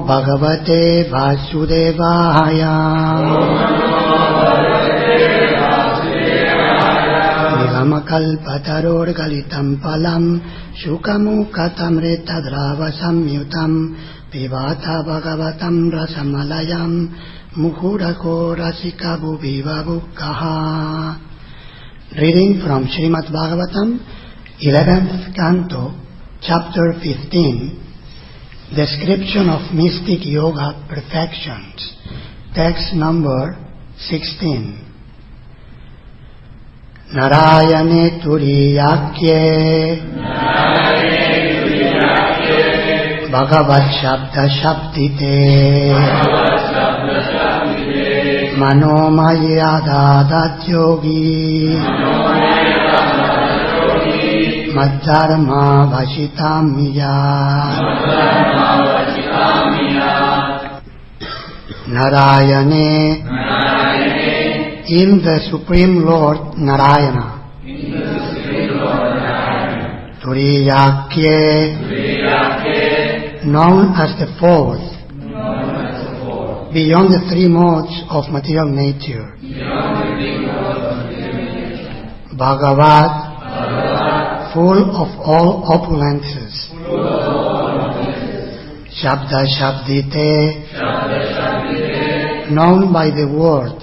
Bhagavate Vasudevaya. Nigamakalpatarorgalitam palam Shukamukhatamritadrava samyutam Pivata Bhagavatam rasamalayam Muhurako rasika bhuviva bhukkaha. Reading from Srimad Bhagavatam, 11th Canto, Chapter 15, Description of Mystic Yoga Perfections, text number 16. Narayane Turiyakye Bhagavat Shabda Shabdite Manomaya Dadat Yogi Madharma Vashitamya. Narayane, in the Supreme Lord Narayana. Turiyakye, known as the fourth, beyond the three modes of material nature. Bhagavat, full of all opulences. Shabda Shabdite, known by the word.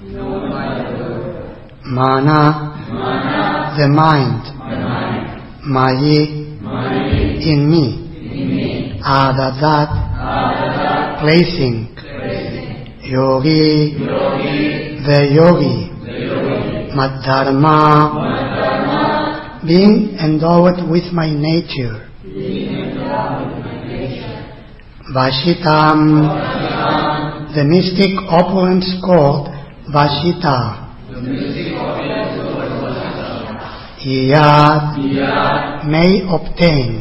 Mana, the mind. Mayi, in me. Adadat, placing. Yogi, the yogi. Madharma, being endowed with my nature. Vashitam, the mystic opulence called Vashita. Iyad, may obtain.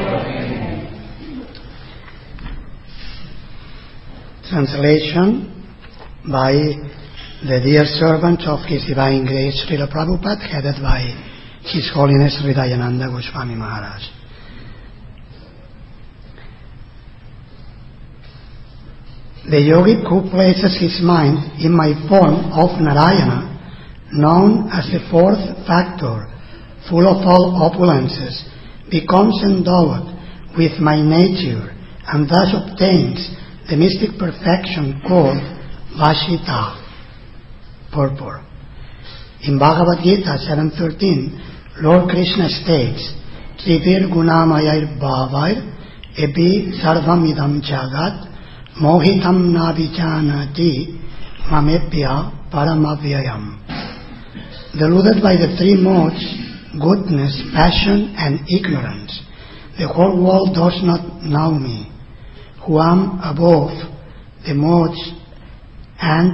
Translation by the dear servant of His Divine Grace Srila Prabhupada, headed by His Holiness Hridayananda Goswami Maharaj. The yogic who places his mind in my form of Narayana, known as the fourth factor, full of all opulences, becomes endowed with my nature and thus obtains the mystic perfection called Vashita, purport. In Bhagavad Gita 7.13, Lord Krishna states, Trivir Gunamayar Bhavair Ebi Sarvamidam Jagat Mohitam Navichanati Mamepya Paramavyayam. Deluded by the three modes, goodness, passion, and ignorance, the whole world does not know me, who am above the modes and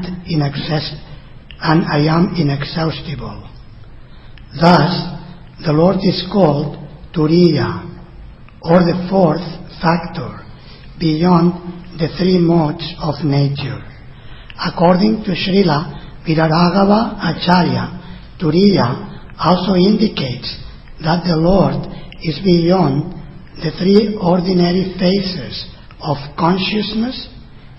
I am inexhaustible. Thus, the Lord is called Turiya, or the fourth factor, beyond the three modes of nature. According to Srila Viraraghava Acharya, Turiya also indicates that the Lord is beyond the three ordinary phases of consciousness,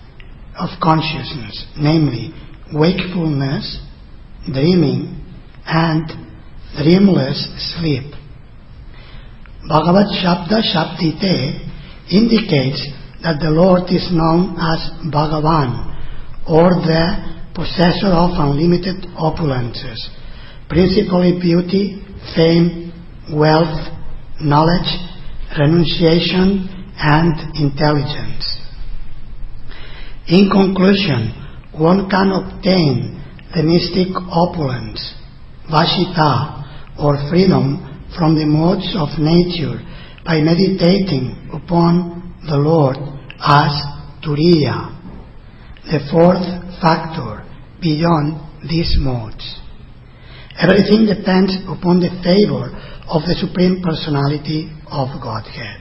namely wakefulness, dreaming, and dreamless sleep. Bhagavat Shabda Shabdite indicates that the Lord is known as Bhagavan, or the possessor of unlimited opulences, principally beauty, fame, wealth, knowledge, renunciation, and intelligence. In conclusion, one can obtain the mystic opulence, Vashita, or freedom from the modes of nature, by meditating upon the Lord as Turiya, the fourth factor beyond these modes. Everything depends upon the favor of the Supreme Personality of Godhead.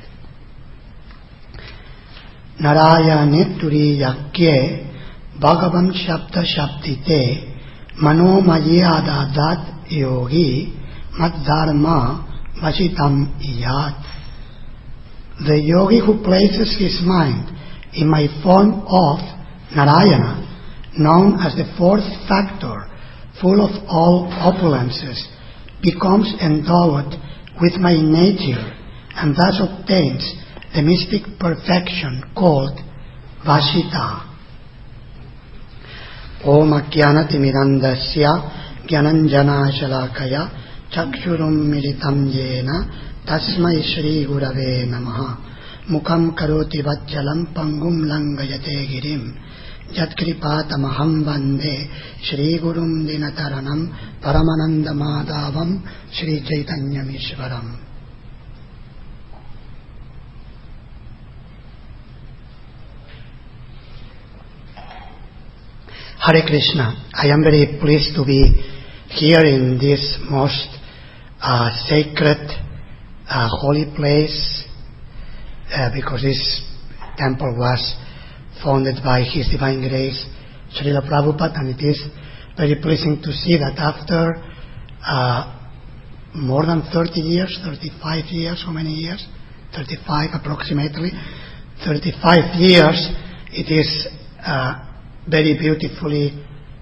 Narayane Turiyakye Bhagavan Shabda Shabdite Manomayadadat Yogi Madharma Vashitam Iyat. The yogi who places his mind in my form of Narayana, known as the fourth factor, full of all opulences, becomes endowed with my nature and thus obtains the mystic perfection called Vashita. Om Ajnanatimidandasya Gyananjana Shalakaya Chakshurum Militam Yena Tasmai Shri Gurave Namaha Mukam Karoti Vachalam Pangum Langayate Girim Yatkripatamaham Vande Shri Gurum Dinataranam Paramananda Madhavam Shri Chaitanya Mishwaram. Hare Krishna. I am very pleased to be here in this most sacred, holy place because this temple was founded by His Divine Grace, Srila Prabhupada, and it is very pleasing to see that after more than 30 years, 35 years, how many years? 35 approximately. 35 years, it is very beautifully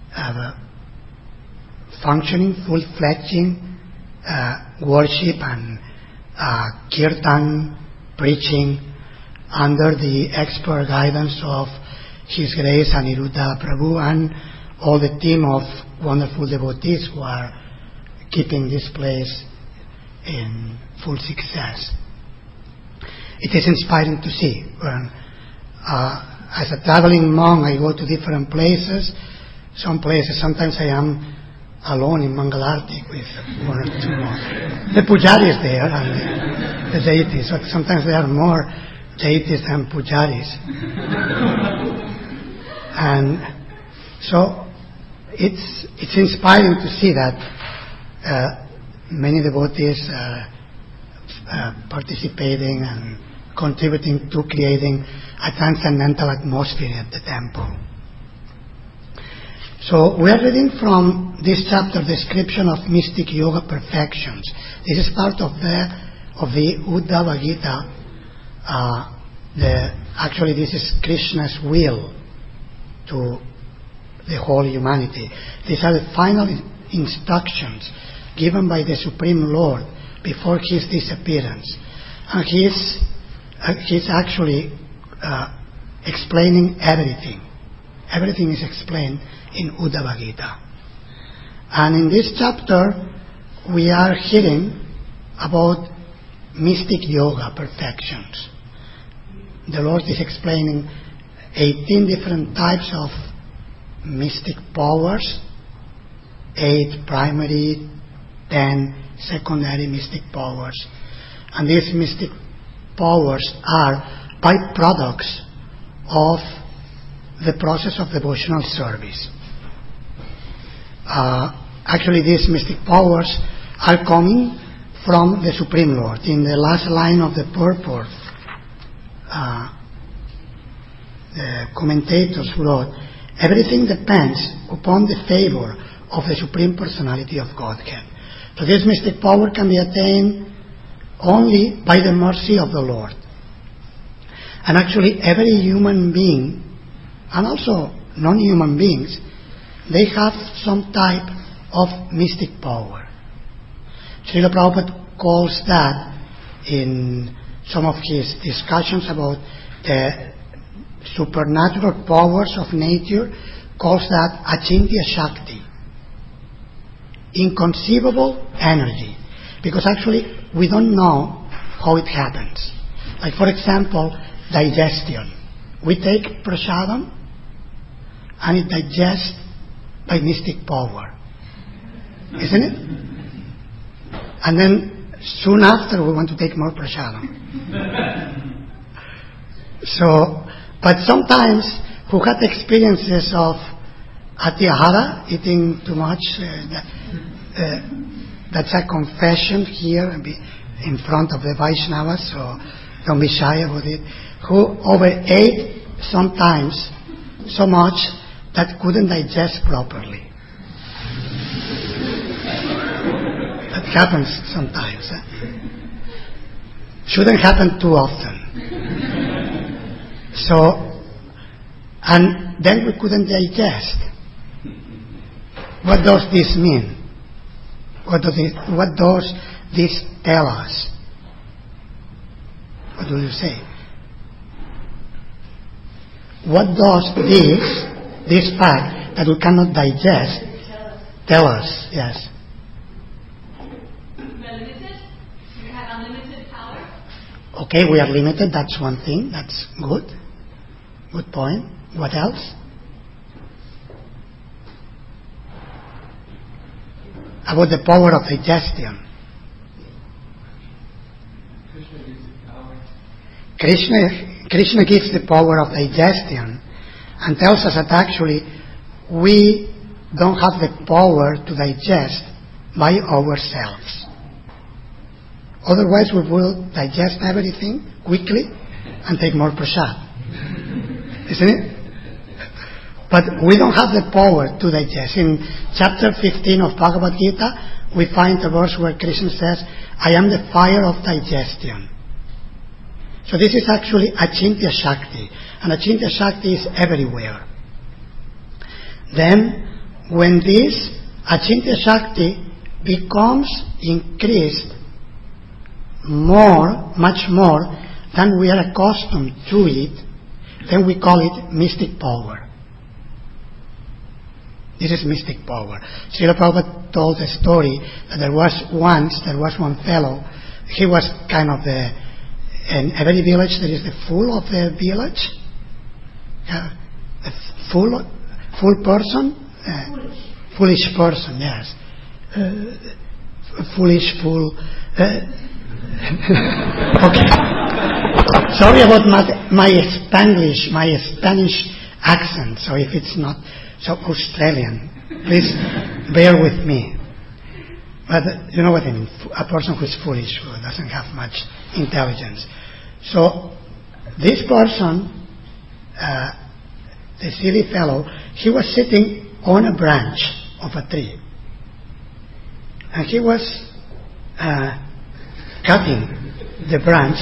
functioning, full-fledged worship and kirtan, preaching under the expert guidance of His Grace Aniruddha Prabhu and all the team of wonderful devotees who are keeping this place in full success. It is inspiring to see. When, as a traveling monk, I go to different places. Some places, sometimes I am alone in Mangalarti with one or two more. The pujaris there and the deities, but sometimes there are more deities than pujaris. And so it's inspiring to see that many devotees are participating and contributing to creating a transcendental atmosphere at the temple. So we are reading from this chapter, Description of Mystic Yoga Perfections. This is part of the Uddhava Gita. Actually, this is Krishna's will to the whole humanity. These are the final instructions given by the Supreme Lord before His disappearance. And He's actually explaining everything. Everything is explained in Uddhava Gita. And in this chapter, we are hearing about mystic yoga perfections. The Lord is explaining 18 different types of mystic powers, 8 primary, 10 secondary mystic powers. And these mystic powers are byproducts of the process of devotional service. Actually, these mystic powers are coming from the Supreme Lord. In the last line of the purport, the commentators wrote, everything depends upon the favor of the Supreme Personality of Godhead. So this mystic power can be attained only by the mercy of the Lord. And actually every human being, and also non-human beings, they have some type of mystic power. Srila Prabhupada calls that, in some of his discussions about the supernatural powers of nature, calls that Achintya Shakti, inconceivable energy. Because actually we don't know how it happens. Like, for example, digestion. We take prasadam and it digests by mystic power, isn't it? And then soon after we want to take more prasadam. So, but sometimes who had experiences of atyahara, eating too much, that's a confession here in front of the Vaishnavas, so don't be shy about it, who overate sometimes so much that couldn't digest properly. That happens sometimes. Shouldn't happen too often. So And then we couldn't digest. What does this mean? What does this tell us? What do you say? What does this fact that we cannot digest tell us? Yes. We're limited. We have unlimited power. Okay, we are limited. That's one thing. That's good. Good point. What else? About the power of digestion. Krishna gives the power of digestion and tells us that actually we don't have the power to digest by ourselves. Otherwise we will digest everything quickly and take more prasad. Isn't it? But we don't have the power to digest. In chapter 15 of Bhagavad Gita, we find a verse where Krishna says, I am the fire of digestion. So this is actually Achintya Shakti. And Achintya Shakti is everywhere. Then, when this Achintya Shakti becomes increased much more than we are accustomed to it, then we call it mystic power. This is mystic power. Srila Prabhupada told a story that there was one fellow, he was kind of in every village there is the fool of the village, a fool person, foolish person, yes, foolish fool. Okay, sorry about my Spanish accent. So if it's not so Australian, please bear with me. But you know what I mean, a person who is foolish, who doesn't have much intelligence. So this person, the silly fellow, he was sitting on a branch of a tree. And he was cutting the branch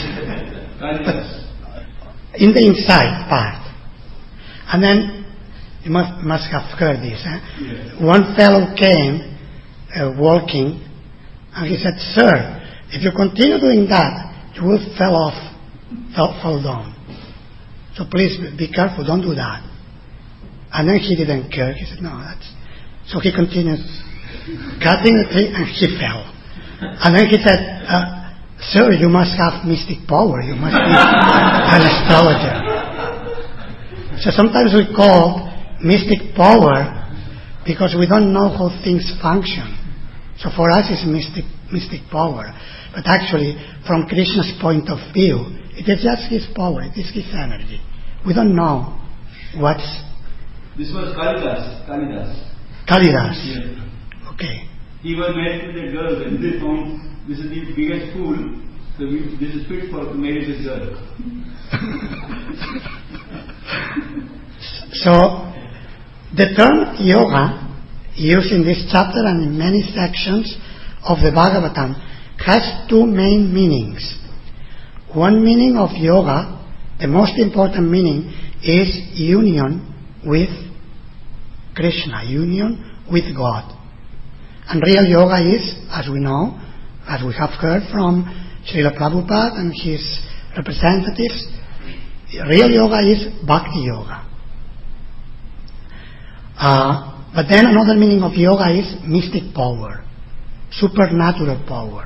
but in the inside part. And then, you must have heard this. Yes. One fellow came walking, and he said, "Sir, if you continue doing that, you will fall down. So please be careful, don't do that." And then he didn't care. He said, "No, that's..." So he continued cutting the tree, and he fell. And then he said, "Sir, you must have mystic power. You must be an astrologer." So sometimes we call mystic power because we don't know how things function. So for us it's mystic power. But actually, from Krishna's point of view, it is just his power, it is his energy. We don't know what's... This was Kalidas. Kalidas. Yes. Okay. He was married with a girl and they found this is the biggest fool, so this is fit for to marry this girl. So, the term yoga, used in this chapter and in many sections of the Bhagavatam, has two main meanings. One meaning of yoga, the most important meaning, is union with Krishna, union with God. And real yoga is, as we know, as we have heard from Srila Prabhupada and his representatives, real yoga is bhakti yoga. But then another meaning of yoga is mystic power, supernatural power.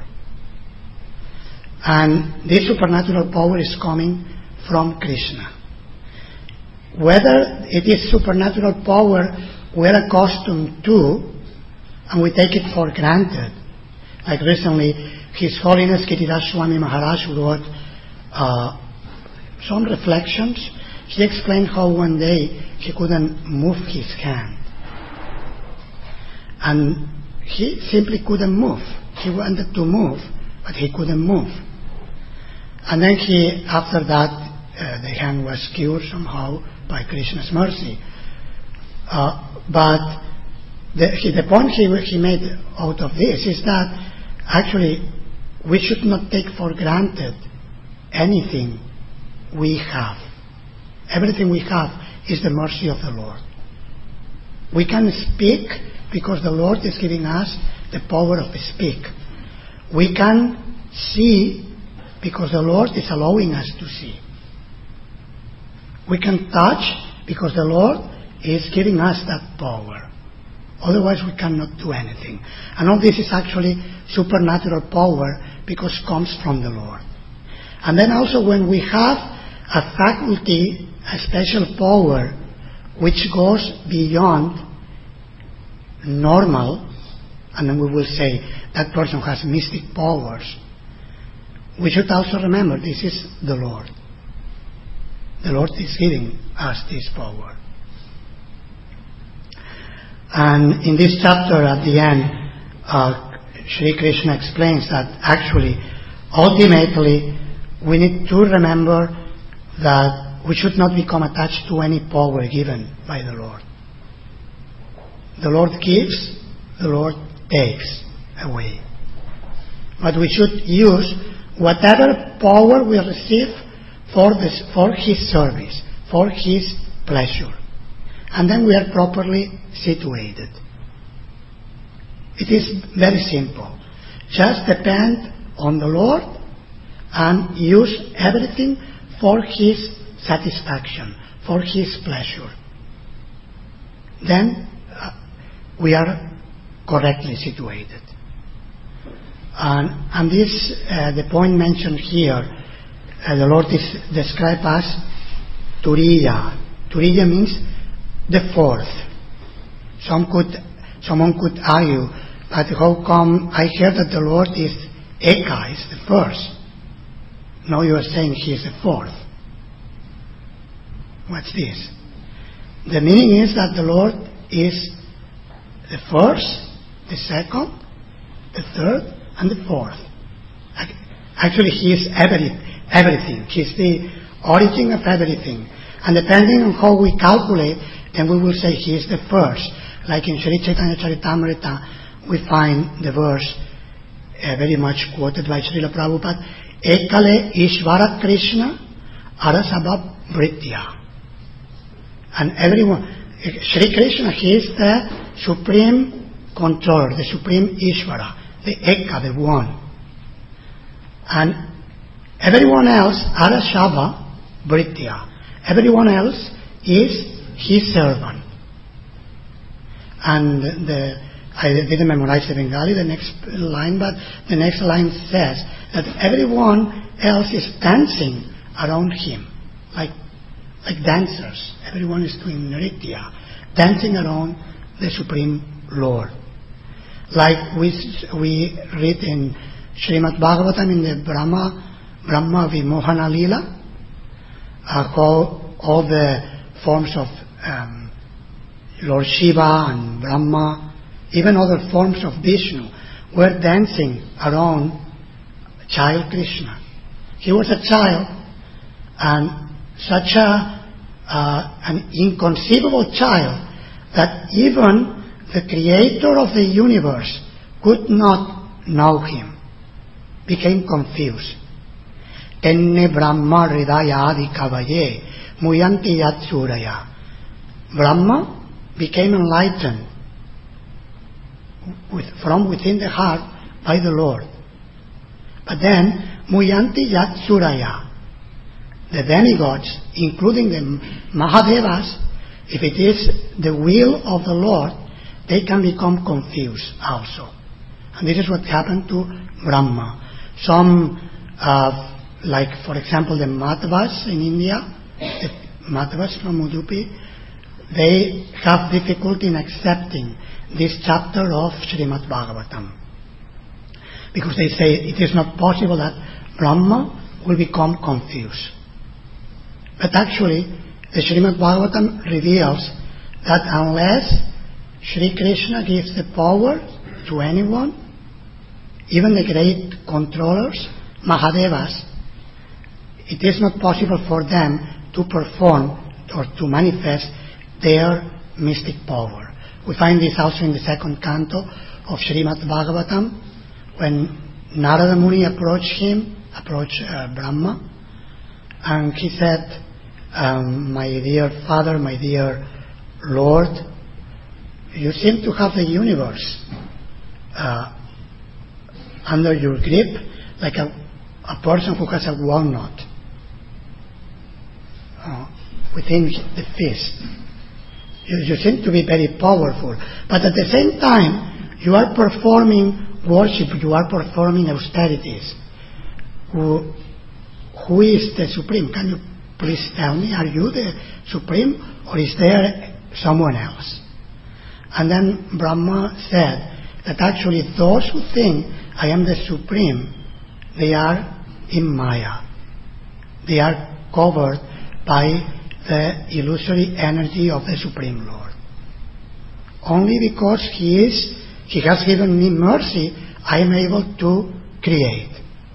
And this supernatural power is coming from Krishna. Whether it is supernatural power we're accustomed to, and we take it for granted. Like recently, His Holiness Giriraj Swami Maharaj wrote some reflections. He explained how one day he couldn't move his hand. And he simply couldn't move. He wanted to move, but he couldn't move. And then after that, the hand was cured somehow by Krishna's mercy. But the point he made out of this is that actually we should not take for granted anything we have. Everything we have is the mercy of the Lord. We can speak because the Lord is giving us the power of speak. We can see because the Lord is allowing us to see. We can touch because the Lord is giving us that power. Otherwise we cannot do anything. And all this is actually supernatural power because it comes from the Lord. And then also when we have a faculty, a special power which goes beyond normal, and then we will say that person has mystic powers, we should also remember this is the Lord. The Lord is giving us this power. And in this chapter at the end, Sri Krishna explains that actually, ultimately, we need to remember that we should not become attached to any power given by the Lord. The Lord gives, the Lord takes away. But we should use whatever power we receive for His service, for His pleasure. And then we are properly situated. It is very simple. Just depend on the Lord and use everything for His satisfaction, for His pleasure. Then we are correctly situated. And this, the point mentioned here, the Lord is described as Turiya. Turiya means the fourth. Someone could argue, but how come I hear that the Lord is Eka, is the first? Now you are saying He is the fourth. What's this? The meaning is that the Lord is the first, the second, the third, and the fourth. Actually, He is everything. He is the origin of everything. And depending on how we calculate, then we will say He is the first. Like in Sri Chaitanya Charitamrita, we find the verse very much quoted by Srila Prabhupada, Ekale Ishvara Krishna Arasabha Britya. And everyone, Sri Krishna, He is the supreme controller, the supreme Ishvara, the Eka, the one. And everyone else, Arasabha Britya. Everyone else is His servant. And I didn't memorize the Bengali, the next line, but the next line says that everyone else is dancing around Him, like dancers. Everyone is doing nritya, dancing around the Supreme Lord. Like we read in Srimad Bhagavatam in the Brahma Vimohana Lila, all the forms of Lord Shiva and Brahma, even other forms of Vishnu, were dancing around child Krishna. He was a child, and such an inconceivable child that even the creator of the universe could not know him, became confused. Tenne Brahma Hridaya Adi Kavaye Muyanti Yatsuraya. Brahma became enlightened from within the heart by the Lord. But then, Muyanti Yatsuraya, the demigods, including the Mahadevas, if it is the will of the Lord, they can become confused also. And this is what happened to Brahma. Some, like for example the Madhvas in India, the Madhvas from Udupi, they have difficulty in accepting this chapter of Srimad Bhagavatam. Because they say it is not possible that Brahma will become confused. But actually, the Srimad Bhagavatam reveals that unless Sri Krishna gives the power to anyone, even the great controllers, Mahadevas, it is not possible for them to perform or to manifest their mystic power. We find this also in the second canto of Srimad Bhagavatam, when Narada Muni approached Brahma, and he said, my dear Father, my dear Lord, you seem to have the universe under your grip like a person who has a walnut within the fist. You seem to be very powerful, but at the same time, you are performing worship, you are performing austerities. Who is the Supreme? Can you please tell me, are you the Supreme, or is there someone else? And then Brahma said that actually those who think I am the Supreme, they are in Maya. They are covered by the illusory energy of the Supreme Lord. Only because He has given me mercy, I am able to create.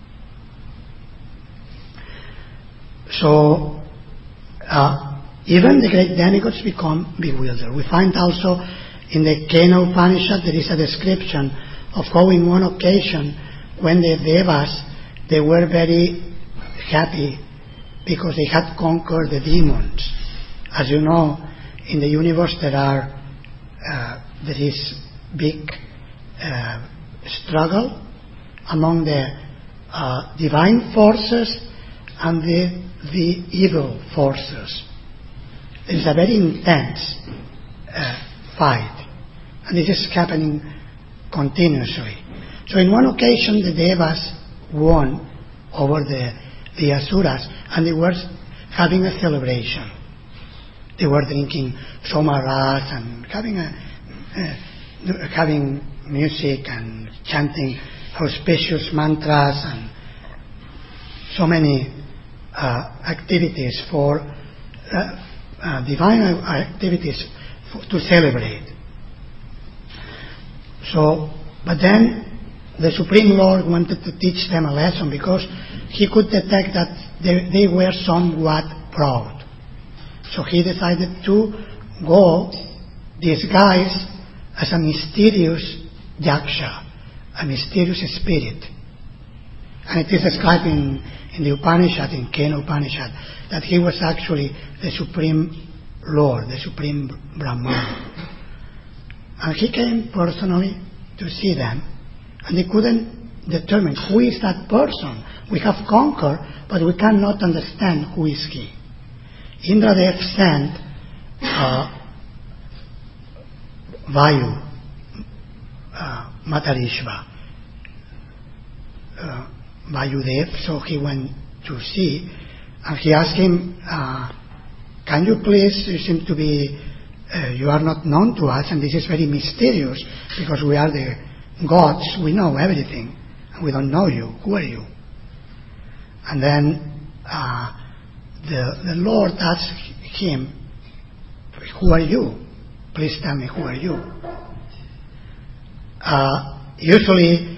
So, even the great demigods become bewildered. We find also in the Kena Upanishad there is a description of how in one occasion when the Devas, they were very happy because they had conquered the demons. As you know, in the universe there is big struggle among the divine forces and the evil forces. There is a very intense fight, and this is happening continuously. So in one occasion the Devas won over the Asuras, and they were having a celebration. They were drinking somaras and having music and chanting auspicious mantras and so many activities for divine activities to celebrate. So, but then the Supreme Lord wanted to teach them a lesson because He could detect that they were somewhat proud. So He decided to go disguised as a mysterious yaksha, a mysterious spirit. And it is described in the Upanishad, in Kena Upanishad, that he was actually the Supreme Lord, the Supreme Brahman. And he came personally to see them, and they couldn't determine who is that person. We have conquered, but we cannot understand who is he. Indradev sent Vayu, Matarishva, Vayudev, so he went to see, and he asked him, can you please, you seem to be, you are not known to us, and this is very mysterious, because we are the gods, we know everything, and we don't know you, who are you? And then the Lord asked him, who are you? Please tell me, who are you? Usually,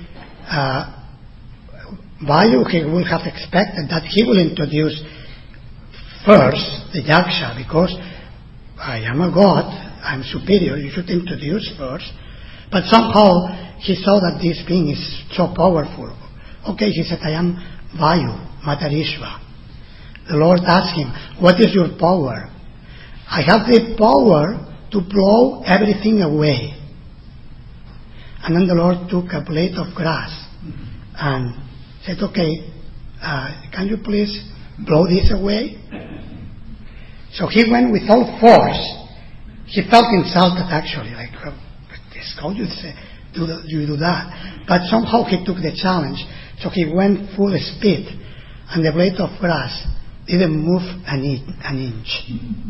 Vayu, he would have expected that he will introduce first the yaksha, because I am a god, I am superior, you should introduce first. But somehow he saw that this being is so powerful. Okay, he said, I am Vayu, Matarishva. The Lord asked him, what is your power? I have the power to blow everything away. And then the Lord took a blade of grass and said, okay, can you please blow this away? So he went with all force. He felt insulted actually, like, how do you do that? But somehow he took the challenge. So he went full speed, and the blade of grass didn't move an inch.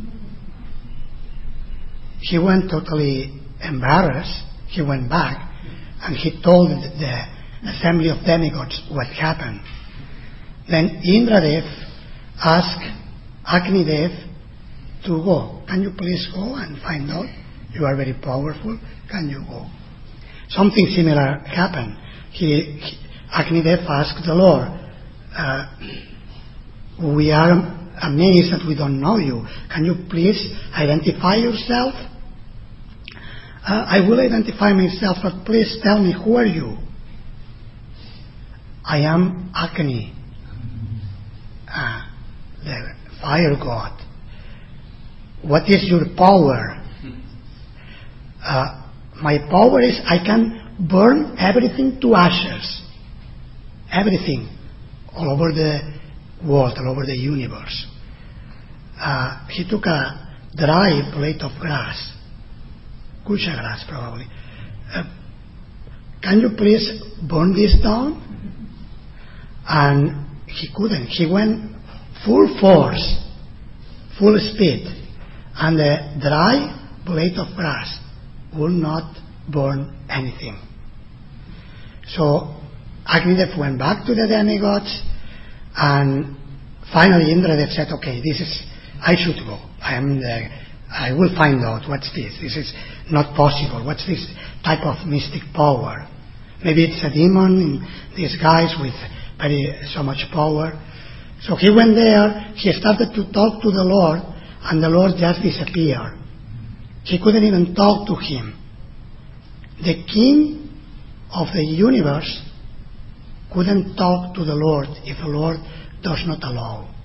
He went totally embarrassed. He went back, and he told the assembly of demigods what happened. Then Indradev asked Agnidev to go. Can you please go and find out? You are very powerful. Can you go? Something similar happened. Agnidev asked the Lord, we are amazed that we don't know you. Can you please identify yourself? I will identify myself, but please tell me, who are you? I am Agni, the fire god. what is your power? My power is I can burn everything to ashes. Everything. All over the world, all over the universe. He took a dry blade of grass. Kusha grass, probably. Can you please burn this down? And he couldn't. He went full force, full speed, and the dry blade of grass will not burn anything. So Agnidev went back to the demigods, and finally Indradev said, okay, I should go. I will find out what's this. This is not possible. What's this type of mystic power? Maybe it's a demon in disguise with so much power. So he went there, he started to talk to the Lord, and the Lord just disappeared. He couldn't even talk to him. The king of the universe couldn't talk to the Lord if the Lord does not allow.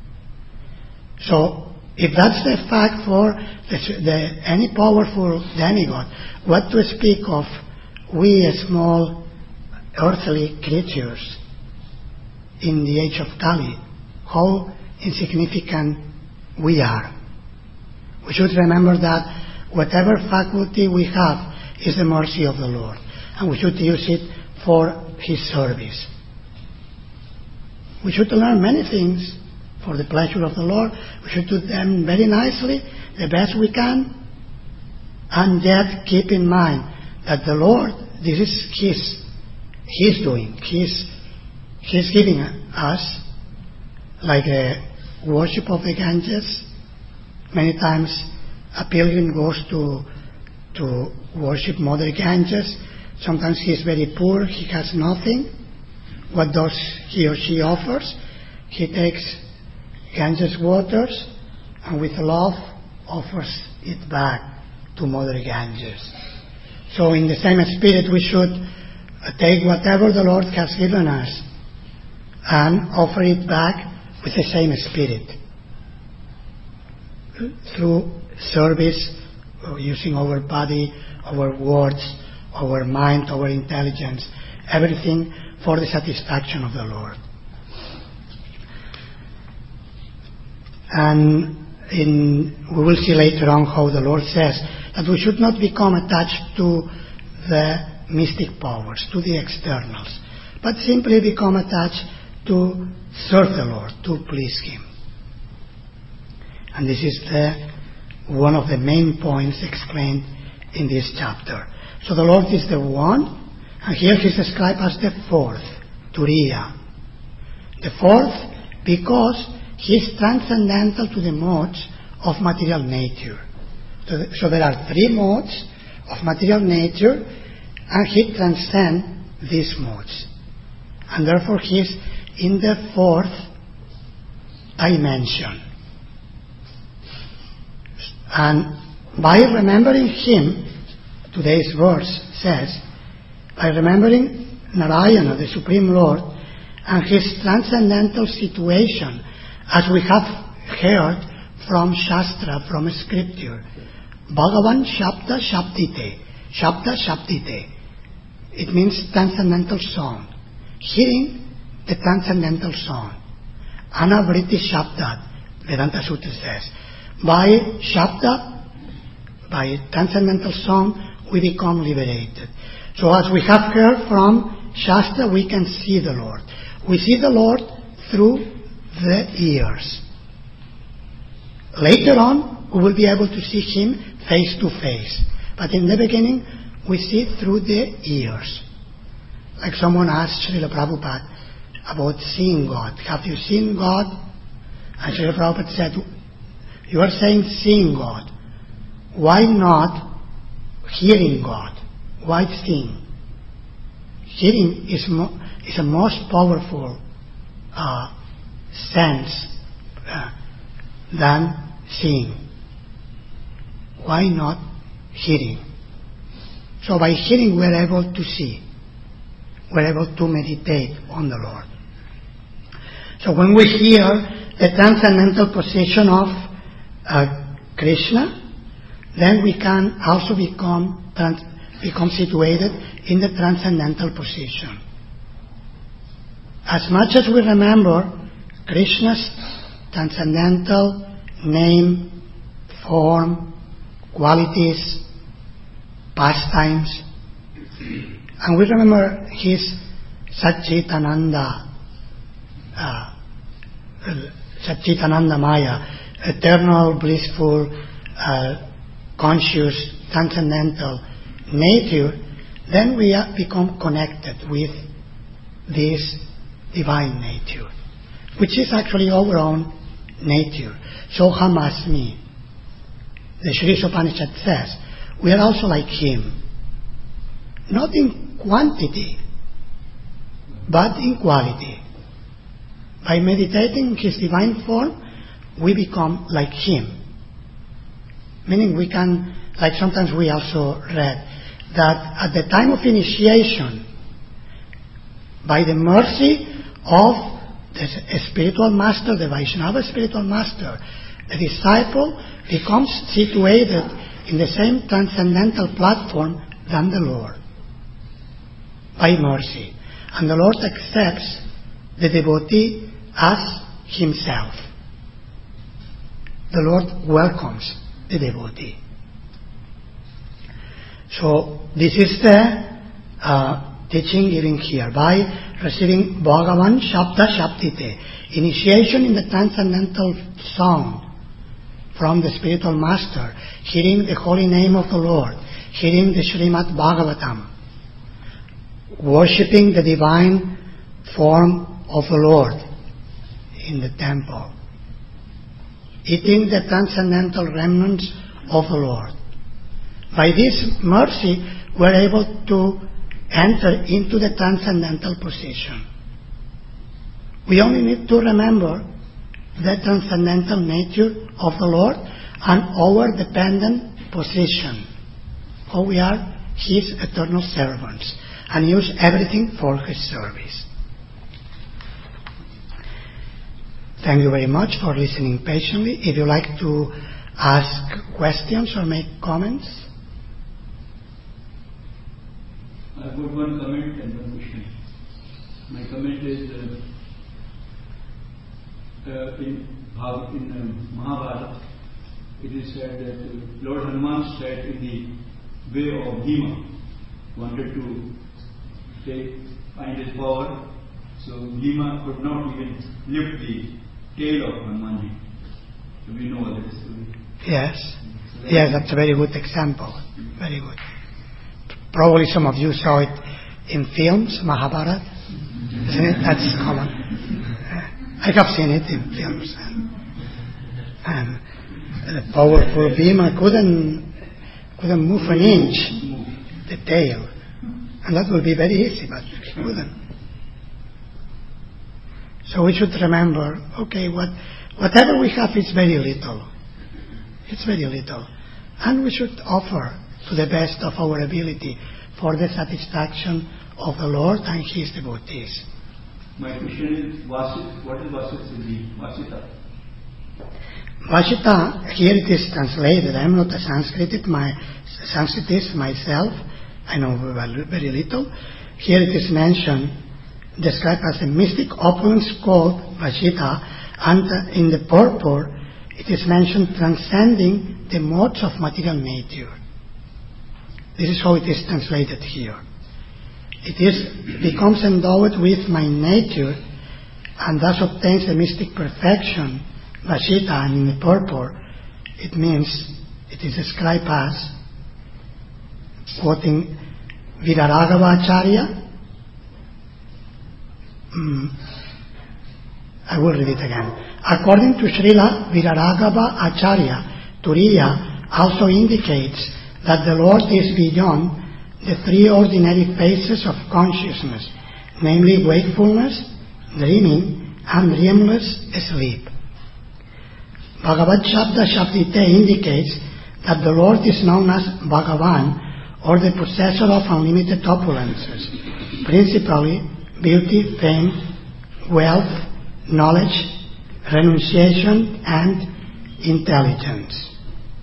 So, if that's the fact for any powerful demigod, what to speak of we small earthly creatures in the age of Kali, how insignificant we are. We should remember that whatever faculty we have is the mercy of the Lord, and we should use it for His service. We should learn many things for the pleasure of the Lord. We should do them very nicely, the best we can, and yet keep in mind that the Lord, this is His doing. He's giving us, like a worship of the Ganges. Many times a pilgrim goes to worship Mother Ganges. Sometimes he is very poor, he has nothing. What does he or she offers? He takes Ganges waters and with love offers it back to Mother Ganges. So in the same spirit we should take whatever the Lord has given us and offer it back with the same spirit. Through service, using our body, our words, our mind, our intelligence, everything for the satisfaction of the Lord. And we will see later on how the Lord says that we should not become attached to the mystic powers, to the externals, but simply become attached to serve the Lord, to please Him. And this is one of the main points explained in this chapter. So the Lord is the one, and here He's described as the fourth, Turiya. The fourth because He is transcendental to the modes of material nature. So there are three modes of material nature, and He transcends these modes. And therefore He is in the fourth dimension. And by remembering Him, today's verse says, by remembering Narayana, the Supreme Lord, and His transcendental situation, as we have heard from Shastra, from Scripture, Bhagavan Shabda Shabdite. Shabda Shabdite. It means transcendental sound. Hearing the transcendental sound. Anavriti Shabdat, Vedanta Sutra says. By Shabda, by transcendental sound, we become liberated. So as we have heard from Shastra, we can see the Lord. We see the Lord through the ears. Later on, we will be able to see Him face to face. But in the beginning, we see through the ears. Like someone asked Srila Prabhupada about seeing God. Have you seen God? And Srila Prabhupada said, you are saying seeing God. Why not hearing God? Why seeing? Hearing is a most powerful sense than seeing. Why not hearing? So by hearing we are able to see. We are able to meditate on the Lord. So when we hear the transcendental position of Krishna, then we can also become situated in the transcendental position. As much as we remember Krishna's transcendental name, form, qualities, pastimes, and we remember his Satchitananda Maya, eternal, blissful, conscious, transcendental nature, then we become connected with this divine nature, which is actually our own nature. Soham Asmi. The Shri Upanishad says, we are also like him, not in quantity, but in quality. By meditating his divine form, we become like him. Meaning we can, like sometimes we also read, that at the time of initiation, by the mercy of the spiritual master, the Vaishnava spiritual master, the disciple becomes situated in the same transcendental platform than the Lord, by mercy. And the Lord accepts the devotee as himself. The Lord welcomes the devotee. So this is the teaching given here by receiving Bhagavan Shabda Shabdite, initiation in the transcendental sound from the spiritual master, hearing the holy name of the Lord, hearing the Srimad Bhagavatam, worshipping the divine form of the Lord in the temple, eating the transcendental remnants of the Lord. By this mercy, we are able to enter into the transcendental position. We only need to remember the transcendental nature of the Lord and our dependent position, how we are His eternal servants, and use everything for His service. Thank you very much for listening patiently. If you like to ask questions or make comments. I've got one comment and one question. My comment is in Mahabharata, it is said that Lord Hanuman sat in the way of Bhima, wanted to find his power, so Bhima could not even lift the tail of Hanumanji. So we know that story. Yes. Yes, that's a very good example. Very good. Probably some of you saw it in films, Mahabharata. Isn't it? That's common. I have seen it in films. And the powerful Bhima couldn't move an inch, the tail. And that would be very easy, but he couldn't. So we should remember, okay, whatever we have is very little. It's very little. And we should offer to the best of our ability for the satisfaction of the Lord and His devotees. My question is, what is Vasita? Vasita, here it is translated. I am not a Sanskritist myself. I know very little. Here it is mentioned, described as a mystic opulence called Vasita, and in the purport it is mentioned transcending the modes of material nature. This is how it is translated here. It becomes endowed with my nature and thus obtains the mystic perfection, Vasita, and in the purport it means, it is described as, quoting Viraraghava Acharya, I will read it again. According to Srila Viraraghava Acharya, Turiya also indicates that the Lord is beyond the three ordinary phases of consciousness, namely wakefulness, dreaming, and dreamless sleep. Bhagavad Shabda Shabdite indicates that the Lord is known as Bhagavan, or the possessor of unlimited opulences, principally beauty, fame, wealth, knowledge, renunciation, and intelligence.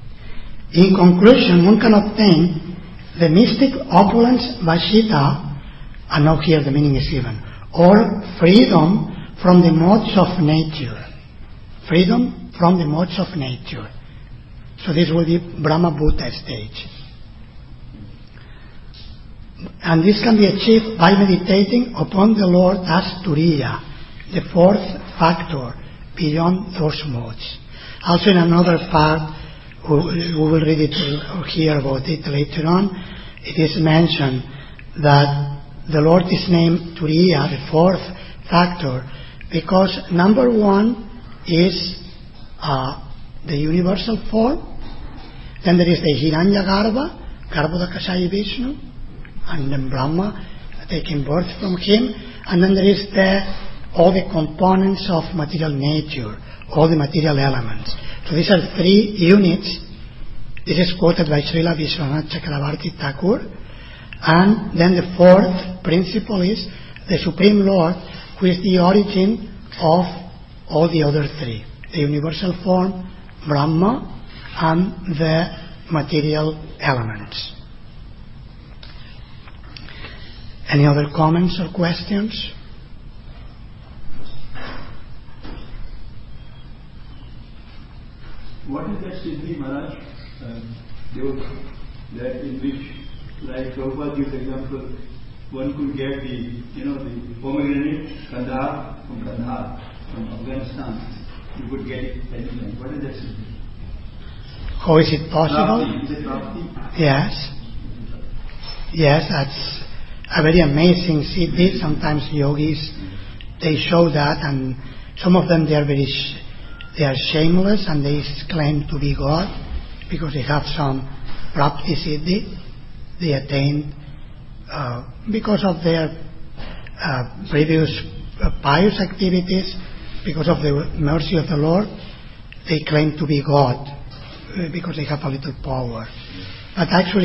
In conclusion, one can obtain the mystic opulence Vashita, and now here the meaning is given, or freedom from the modes of nature. Freedom from the modes of nature. So this will be Brahma Bhuta stage. And this can be achieved by meditating upon the Lord as Turiya, the fourth factor beyond those modes. Also in another part, we will read it or hear about it later on, it is mentioned that the Lord is named Turiya, the fourth factor, because number one is the universal form, then there is the Hiranyagarbha, Garbhodakashayi Vishnu, and then Brahma taking birth from him, and then there is all the components of material nature, all the material elements. So these are three units. This is quoted by Srila Vishwanath Chakravarti Thakur. And then the fourth principle is the Supreme Lord, who is the origin of all the other three. The universal form, Brahma, and the material elements. Any other comments or questions? What is that Siddhi Maharaj? That in which, like Prabhupada gives example, one could get the pomegranate Kandahar from Afghanistan. You could get it anytime. What is that Siddhi? How is it possible? Prapti. Is it Prapti? Yes. Yes, that's a very amazing siddhi. Sometimes yogis, they show that, and some of them they are shameless and they claim to be God because they have some prapti siddhi they attained because of their previous pious activities, because of the mercy of the Lord. They claim to be God because they have a little power. But actually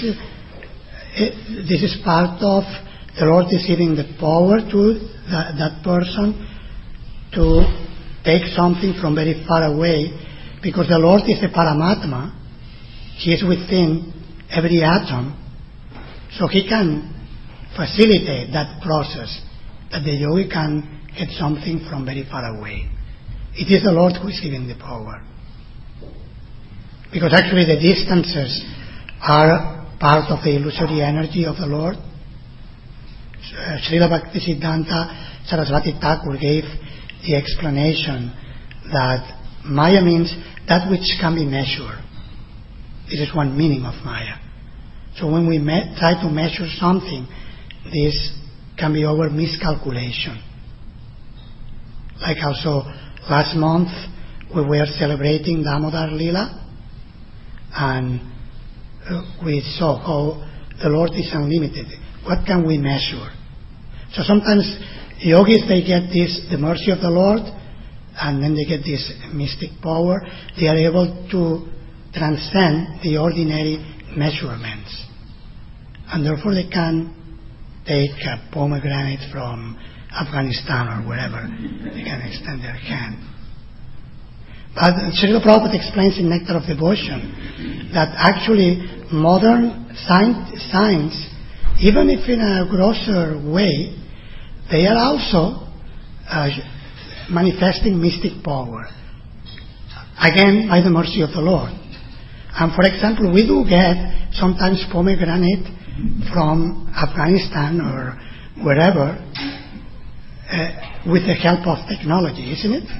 this is part of the Lord is giving the power to that person to take something from very far away, because the Lord is a Paramatma. He is within every atom, so He can facilitate that process, that the yogi can get something from very far away. It is the Lord who is giving the power. Because actually the distances are part of the illusory energy of the Lord. Srila Bhaktisiddhanta Saraswati Thakur gave the explanation that Maya means that which can be measured. This is one meaning of Maya. So when we try to measure something, this can be our miscalculation. Like also last month we were celebrating Damodar Lila, and we saw how the Lord is unlimited. What can we measure? So sometimes yogis, they get the mercy of the Lord, and then they get this mystic power. They are able to transcend the ordinary measurements, and therefore they can take a pomegranate from Afghanistan or wherever. They can extend their hand. But Srila Prabhupada explains in Nectar of Devotion that actually modern science, even if in a grosser way, they are also manifesting mystic power, again by the mercy of the Lord. And for example, we do get sometimes pomegranate from Afghanistan or wherever with the help of technology, isn't it?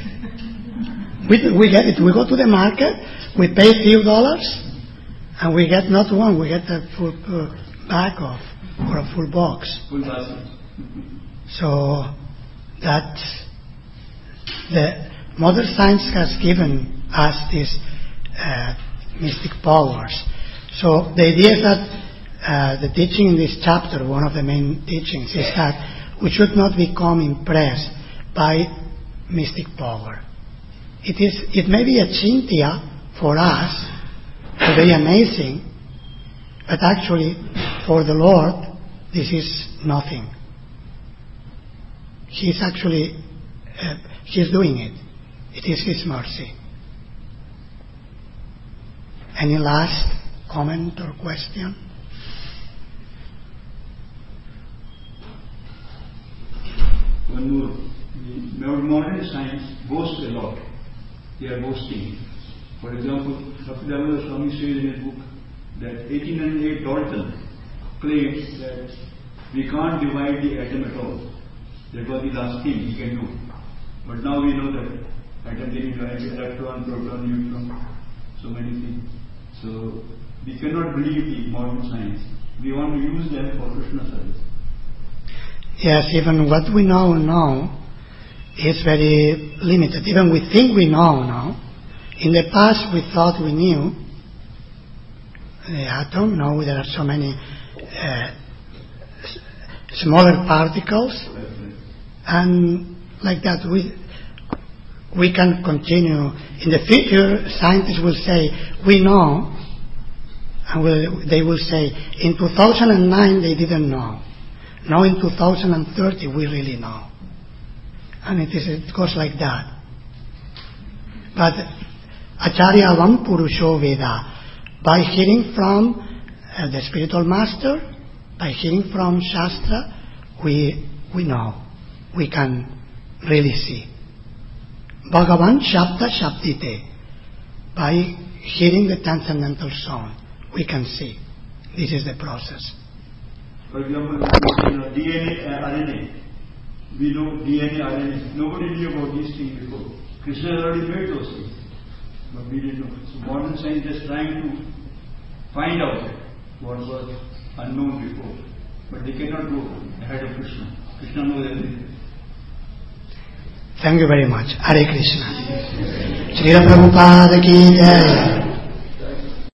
We get it. We go to the market, we pay a few dollars, and we get not one, we get a full bag of, or a full box. Full basket. So that the modern science has given us these mystic powers. So the idea is that the teaching in this chapter, one of the main teachings, is that we should not become impressed by mystic power. It may be a chintia for us, very amazing, but actually for the Lord this is nothing. He's actually He's doing it. It is His mercy. Any last comment or question? One more. The modern science boasts a lot. They are boasting. For example, Bhaktivedanta Swami says in his book that 1808 Dalton claims that we can't divide the atom at all. That was the last thing he can do. But now we know that atom can be divided, electron, proton, neutron, so many things. So we cannot believe the modern science. We want to use them for Krishna service. Yes, even what we know now is very limited. Even we think we know now. In the past we thought we knew the atom. Now there are so many smaller particles, and like that we can continue. In the future, scientists will say, we know, and they will say, in 2009 they didn't know. Now in 2030 we really know. And it goes like that. But Acharya Vam Purusho Veda, by hearing from the spiritual master, by hearing from Shastra, we know, we can really see. Bhagavan Shabda Shabdite, by hearing the transcendental sound, we can see. This is the process. For example, DNA, RNA. We know DNA, RNA. Nobody knew about these things before. Krishna already made those things, but we didn't know. So modern science is trying to find out what was unknown before, but they cannot go ahead of Krishna. Krishna knows everything. Thank you very much. Hare Krishna. Srila Prabhupada ki jai.